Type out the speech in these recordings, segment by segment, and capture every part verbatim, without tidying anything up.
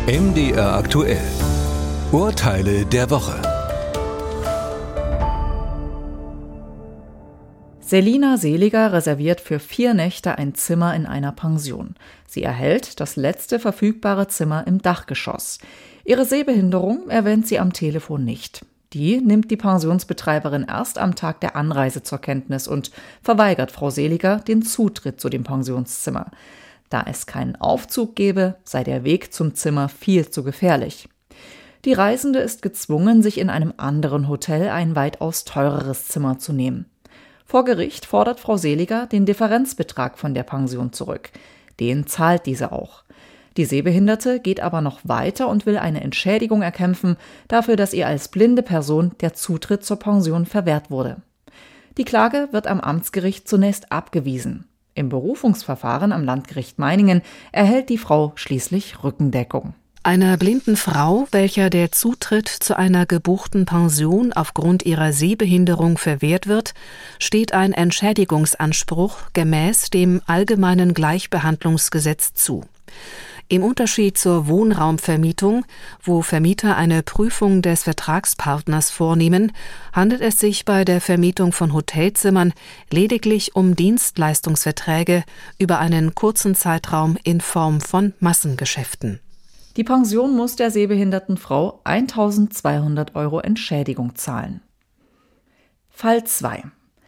M D R aktuell. Urteile der Woche. Selina Seliger reserviert für vier Nächte ein Zimmer in einer Pension. Sie erhält das letzte verfügbare Zimmer im Dachgeschoss. Ihre Sehbehinderung erwähnt sie am Telefon nicht. Die nimmt die Pensionsbetreiberin erst am Tag der Anreise zur Kenntnis und verweigert Frau Seliger den Zutritt zu dem Pensionszimmer. Da es keinen Aufzug gebe, sei der Weg zum Zimmer viel zu gefährlich. Die Reisende ist gezwungen, sich in einem anderen Hotel ein weitaus teureres Zimmer zu nehmen. Vor Gericht fordert Frau Seliger den Differenzbetrag von der Pension zurück. Den zahlt diese auch. Die Sehbehinderte geht aber noch weiter und will eine Entschädigung erkämpfen dafür, dass ihr als blinde Person der Zutritt zur Pension verwehrt wurde. Die Klage wird am Amtsgericht zunächst abgewiesen. Im Berufungsverfahren am Landgericht Meiningen erhält die Frau schließlich Rückendeckung. Einer blinden Frau, welcher der Zutritt zu einer gebuchten Pension aufgrund ihrer Sehbehinderung verwehrt wird, steht ein Entschädigungsanspruch gemäß dem Allgemeinen Gleichbehandlungsgesetz zu. Im Unterschied zur Wohnraumvermietung, wo Vermieter eine Prüfung des Vertragspartners vornehmen, handelt es sich bei der Vermietung von Hotelzimmern lediglich um Dienstleistungsverträge über einen kurzen Zeitraum in Form von Massengeschäften. Die Pension muss der sehbehinderten Frau eintausendzweihundert Euro Entschädigung zahlen. Fall zwei.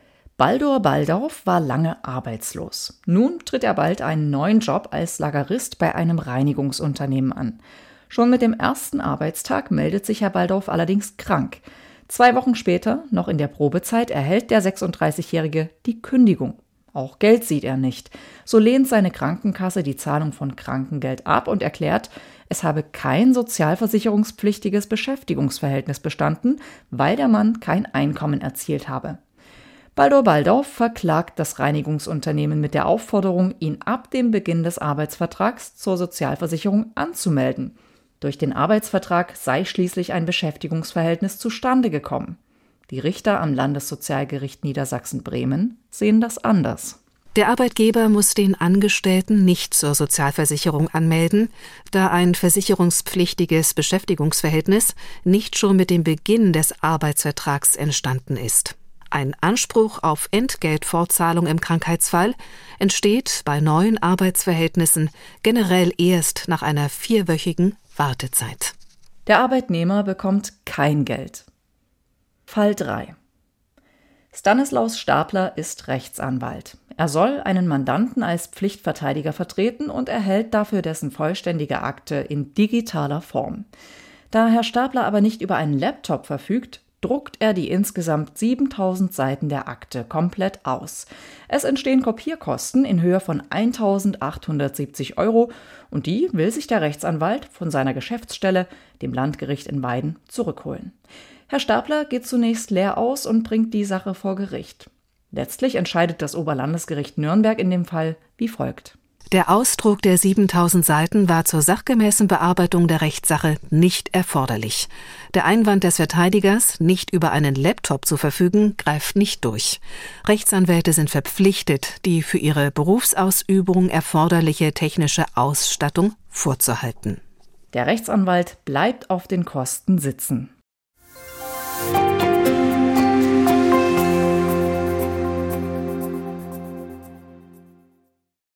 Baldur Baldauf war lange arbeitslos. Nun tritt er bald einen neuen Job als Lagerist bei einem Reinigungsunternehmen an. Schon mit dem ersten Arbeitstag meldet sich Herr Baldauf allerdings krank. Zwei Wochen später, noch in der Probezeit, erhält der sechsunddreißigjährige die Kündigung. Auch Geld sieht er nicht. So lehnt seine Krankenkasse die Zahlung von Krankengeld ab und erklärt, es habe kein sozialversicherungspflichtiges Beschäftigungsverhältnis bestanden, weil der Mann kein Einkommen erzielt habe. Baldur Baldauf verklagt das Reinigungsunternehmen mit der Aufforderung, ihn ab dem Beginn des Arbeitsvertrags zur Sozialversicherung anzumelden. Durch den Arbeitsvertrag sei schließlich ein Beschäftigungsverhältnis zustande gekommen. Die Richter am Landessozialgericht Niedersachsen-Bremen sehen das anders. Der Arbeitgeber muss den Angestellten nicht zur Sozialversicherung anmelden, da ein versicherungspflichtiges Beschäftigungsverhältnis nicht schon mit dem Beginn des Arbeitsvertrags entstanden ist. Ein Anspruch auf Entgeltfortzahlung im Krankheitsfall entsteht bei neuen Arbeitsverhältnissen generell erst nach einer vierwöchigen Wartezeit. Der Arbeitnehmer bekommt kein Geld. Fall drei. Stanislaus Stapler ist Rechtsanwalt. Er soll einen Mandanten als Pflichtverteidiger vertreten und erhält dafür dessen vollständige Akte in digitaler Form. Da Herr Stapler aber nicht über einen Laptop verfügt, druckt er die insgesamt siebentausend Seiten der Akte komplett aus. Es entstehen Kopierkosten in Höhe von eintausendachthundertsiebzig Euro und die will sich der Rechtsanwalt von seiner Geschäftsstelle, dem Landgericht in Weiden, zurückholen. Herr Stapler geht zunächst leer aus und bringt die Sache vor Gericht. Letztlich entscheidet das Oberlandesgericht Nürnberg in dem Fall wie folgt. Der Ausdruck der siebentausend Seiten war zur sachgemäßen Bearbeitung der Rechtssache nicht erforderlich. Der Einwand des Verteidigers, nicht über einen Laptop zu verfügen, greift nicht durch. Rechtsanwälte sind verpflichtet, die für ihre Berufsausübung erforderliche technische Ausstattung vorzuhalten. Der Rechtsanwalt bleibt auf den Kosten sitzen.